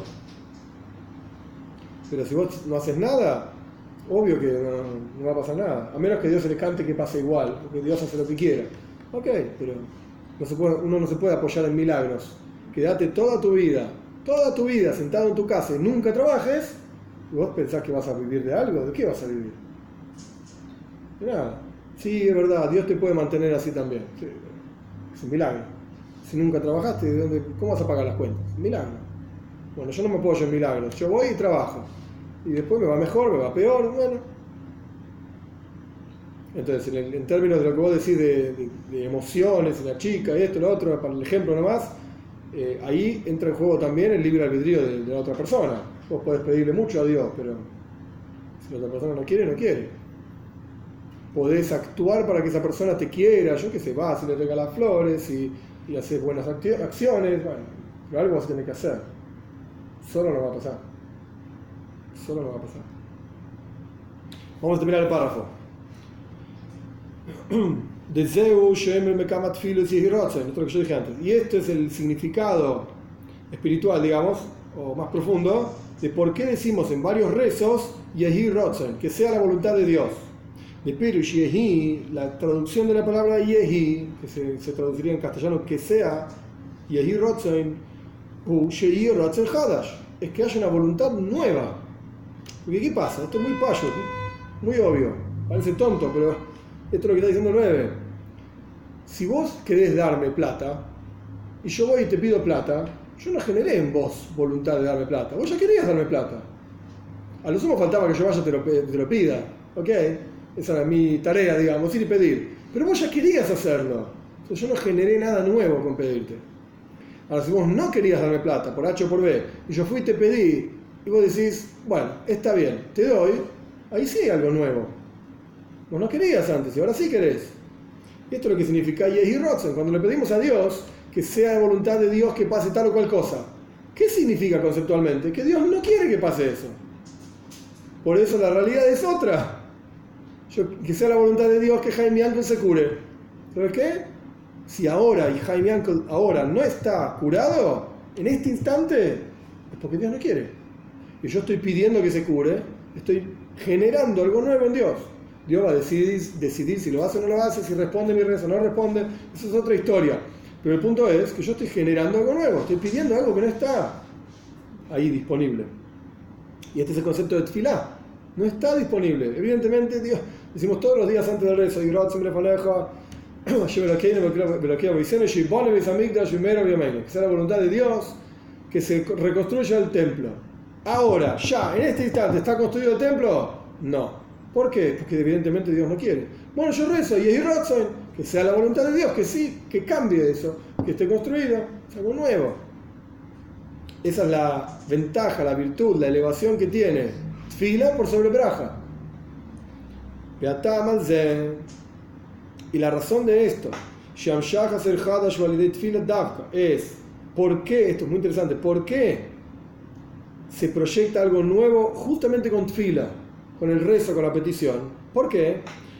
Pero si vos no haces nada, obvio que no, no va a pasar nada. A menos que Dios se le cante que pase igual, porque Dios hace lo que quiera. Ok, pero no se puede, uno no se puede apoyar en milagros. Quédate toda tu vida, toda tu vida sentado en tu casa y nunca trabajes, y vos pensás que vas a vivir de algo. ¿De qué vas a vivir? De nada. Sí, es verdad, Dios te puede mantener así también. Sí, es un milagro. Si nunca trabajaste, ¿de dónde, ¿cómo vas a pagar las cuentas? Un milagro. Bueno, yo no me apoyo en milagros. Yo voy y trabajo. Y después me va mejor, me va peor, bueno. Entonces, en, el, en términos de lo que vos decís de, de, de emociones, la chica y esto y lo otro, para el ejemplo nomás, eh, ahí entra en juego también el libre albedrío de, de la otra persona. Vos podés pedirle mucho a Dios, pero si la otra persona no quiere, no quiere. Podés actuar para que esa persona te quiera, yo qué sé, vas y le regalas flores y, y haces buenas acciones, bueno, pero algo vas a tener que hacer. Solo no va a pasar. Solo no va a pasar. Vamos a terminar el párrafo. De Zeu, Shemer, Mekamat, Filos y Hirotzen, esto lo que yo dije antes. Y este es el significado espiritual, digamos, o más profundo, de por qué decimos en varios rezos Yehi Rotzen, que sea la voluntad de Dios. De Perush Yehi, la traducción de la palabra Yehi, que se, se traduciría en castellano que sea, Yehi Rotzen, u Shehi Rotzen Hadash, es que haya una voluntad nueva. Porque ¿qué pasa? Esto es muy payo, muy obvio, parece tonto, pero esto es lo que está diciendo el nueve. Si vos querés darme plata, y yo voy y te pido plata, yo no generé en vos voluntad de darme plata. Vos ya querías darme plata. A lo sumo faltaba que yo vaya y te lo, te lo pida. ¿Ok? Esa era mi tarea, digamos, ir y pedir. Pero vos ya querías hacerlo. Entonces yo no generé nada nuevo con pedirte. Ahora, si vos no querías darme plata, por H o por B, y yo fui y te pedí, y vos decís, bueno, está bien, te doy, ahí sí hay algo nuevo. Vos no querías antes y ahora sí querés. Y esto es lo que significa Yehi Rotzen. Cuando le pedimos a Dios que sea voluntad de Dios que pase tal o cual cosa. ¿Qué significa conceptualmente? Que Dios no quiere que pase eso. Por eso la realidad es otra. Yo, que sea la voluntad de Dios que Jaime Yankel se cure. ¿Sabes qué? Si ahora y Jaime Yankel ahora no está curado, en este instante, es porque Dios no quiere. Y yo estoy pidiendo que se cure, estoy generando algo nuevo en Dios. Dios va a decidir, decidir si lo hace o no lo hace, si responde mi rezo o no responde. Esa es otra historia. Pero el punto es que yo estoy generando algo nuevo, estoy pidiendo algo que no está ahí disponible. Y este es el concepto de tefilá. No está disponible. Evidentemente, Dios, decimos todos los días antes del rezo, que sea la voluntad de Dios que se reconstruya el templo. Ahora, ya, en este instante, ¿está construido el templo? No. ¿Por qué? Porque evidentemente Dios no quiere. Bueno, yo rezo y es Rotzen, que sea la voluntad de Dios, que sí, que cambie eso, que esté construido, es algo nuevo. Esa es la ventaja, la virtud, la elevación que tiene Tfila por sobre Braja. Y la razón de esto es, ¿por qué? Esto es muy interesante, ¿por qué se proyecta algo nuevo justamente con Tfila, con el rezo, con la petición? ¿Por qué?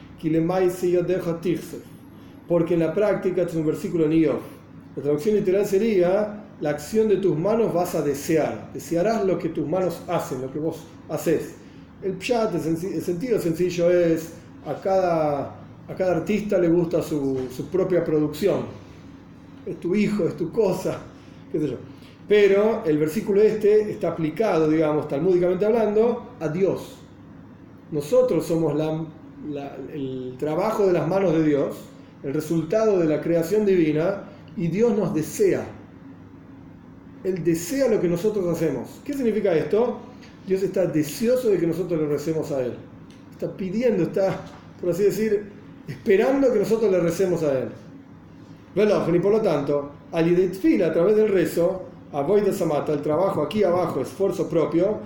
Porque en la práctica, este es un versículo en Iyov, la traducción literal sería: la acción de tus manos vas a desear, desearás lo que tus manos hacen, lo que vos haces. El pshat, el sentido sencillo es: a cada, a cada artista le gusta su, su propia producción, es tu hijo, es tu cosa, qué sé yo. Pero el versículo este está aplicado, digamos, talmúdicamente hablando, a Dios. Nosotros somos la, la, el trabajo de las manos de Dios, el resultado de la creación divina, y Dios nos desea. Él desea lo que nosotros hacemos. ¿Qué significa esto? Dios está deseoso de que nosotros le recemos a Él. Está pidiendo, está, por así decir, esperando que nosotros le recemos a Él. Y por lo tanto, al idetfila, a través del rezo, avoida samata, el trabajo aquí abajo, esfuerzo propio,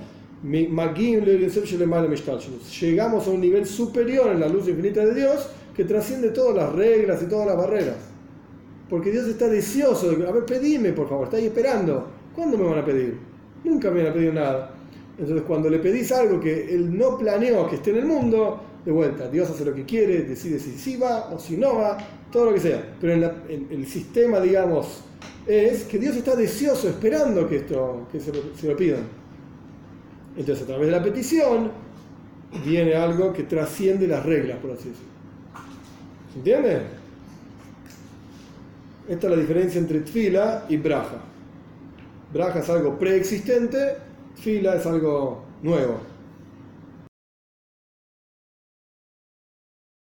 llegamos a un nivel superior en la luz infinita de Dios que trasciende todas las reglas y todas las barreras. Porque Dios está deseoso de, a ver, pedime por favor, estáis esperando. ¿Cuándo me van a pedir? Nunca me van a pedir nada. Entonces cuando le pedís algo que Él no planeó que esté en el mundo, de vuelta, Dios hace lo que quiere, decide si sí va o si no va, todo lo que sea. Pero en, la, en el sistema, digamos, es que Dios está deseoso, esperando que esto, que se lo, se lo pidan. Entonces a través de la petición viene algo que trasciende las reglas, por así decirlo. ¿Se entiende? Esta es la diferencia entre tfila y braja. Braja es algo preexistente, tfila es algo nuevo.